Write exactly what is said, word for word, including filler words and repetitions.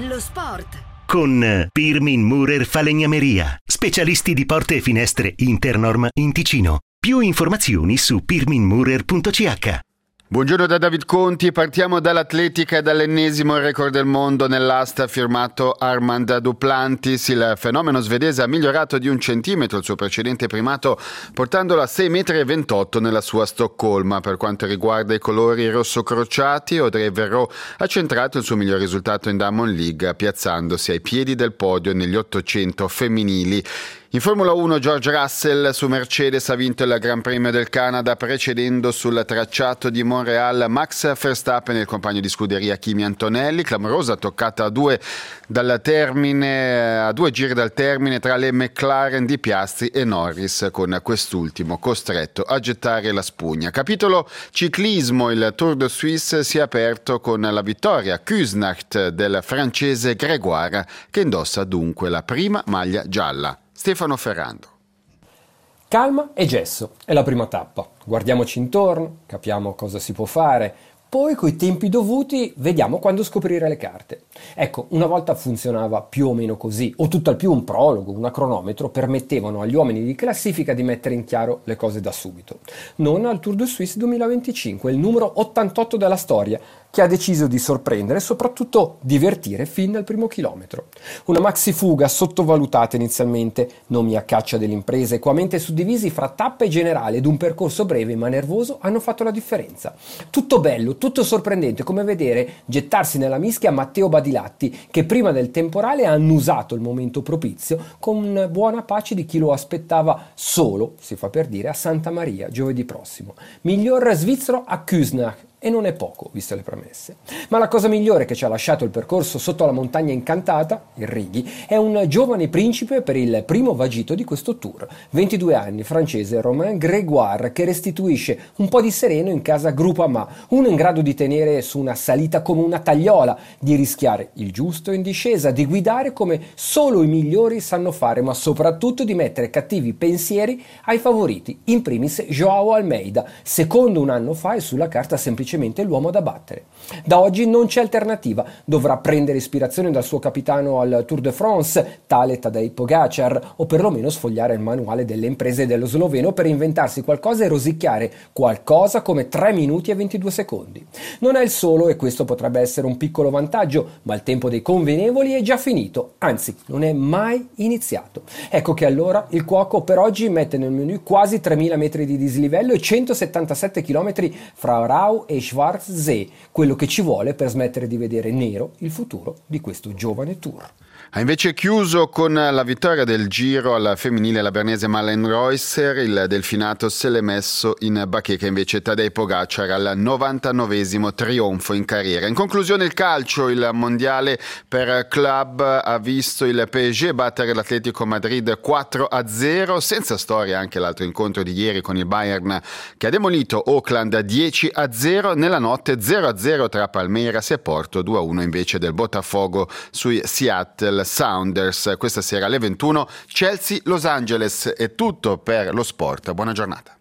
Lo sport con Pirmin Murer Falegnameria, specialisti di porte e finestre Internorm in Ticino. Più informazioni su pirmin murer punto c h. Buongiorno da David Conti, partiamo dall'atletica e dall'ennesimo record del mondo nell'asta firmato Armand Duplantis. Il fenomeno svedese ha migliorato di un centimetro il suo precedente primato, portandolo a sei virgola ventotto metri nella sua Stoccolma. Per quanto riguarda i colori rosso-crociati, Audrey Verreau ha centrato il suo miglior risultato in Diamond League, piazzandosi ai piedi del podio negli ottocento femminili. In Formula uno George Russell su Mercedes ha vinto il Gran Premio del Canada, precedendo sul tracciato di Montreal Max Verstappen e il compagno di scuderia Kimi Antonelli. Clamorosa toccata a due dal termine, a due giri dal termine tra le McLaren di Piastri e Norris, con quest'ultimo costretto a gettare la spugna. Capitolo ciclismo, il Tour de Suisse si è aperto con la vittoria Küsnacht del francese Grégoire, che indossa dunque la prima maglia gialla. Stefano Ferrando. Calma e gesso è la prima tappa. Guardiamoci intorno, capiamo cosa si può fare, poi coi tempi dovuti vediamo quando scoprire le carte. Ecco, una volta funzionava più o meno così, o tutt'al più un prologo, un cronometro permettevano agli uomini di classifica di mettere in chiaro le cose da subito. Non al Tour de Suisse duemilaventicinque, il numero ottantotto della storia, che ha deciso di sorprendere e soprattutto divertire fin dal primo chilometro. Una maxi fuga sottovalutata inizialmente, nomi a caccia delle imprese equamente suddivisi fra tappe generali ed un percorso breve ma nervoso hanno fatto la differenza. Tutto bello, tutto sorprendente, come vedere gettarsi nella mischia Matteo Badilatti, che prima del temporale ha annusato il momento propizio con buona pace di chi lo aspettava solo, si fa per dire, a Santa Maria giovedì prossimo. Miglior svizzero a Küsnacht. E non è poco, viste le premesse. Ma la cosa migliore che ci ha lasciato il percorso sotto la montagna incantata, il Righi, è un giovane principe per il primo vagito di questo tour. ventidue anni, francese Romain Grégoire, che restituisce un po' di sereno in casa Groupama, uno in grado di tenere su una salita come una tagliola, di rischiare il giusto in discesa, di guidare come solo i migliori sanno fare, ma soprattutto di mettere cattivi pensieri ai favoriti, in primis Joao Almeida, secondo un anno fa e sulla carta semplicemente l'uomo da battere. Da oggi non c'è alternativa, dovrà prendere ispirazione dal suo capitano al Tour de France, tale Tadej Pogacar, o perlomeno sfogliare il manuale delle imprese dello sloveno per inventarsi qualcosa e rosicchiare qualcosa come tre minuti e ventidue secondi. Non è il solo e questo potrebbe essere un piccolo vantaggio, ma il tempo dei convenevoli è già finito, anzi non è mai iniziato. Ecco che allora il cuoco per oggi mette nel menù quasi tremila metri di dislivello e centosettantasette chilometri fra Rau e Schwarzsee, quello che ci vuole per smettere di vedere nero il futuro di questo giovane tour. Ha invece chiuso con la vittoria del Giro alla femminile la bernese Malene Reusser, il delfinato se l'è messo in bacheca invece Tadej Pogacar al novantanovesimo trionfo in carriera. In conclusione il calcio, il mondiale per club ha visto il P S G battere l'Atletico Madrid quattro a zero, senza storia anche l'altro incontro di ieri con il Bayern che ha demolito Auckland dieci a zero, nella notte zero a zero tra Palmeiras e Porto, due a uno invece del Botafogo sui Seattle Sounders. Questa sera alle ventuno Chelsea Los Angeles. È tutto per lo sport, buona giornata.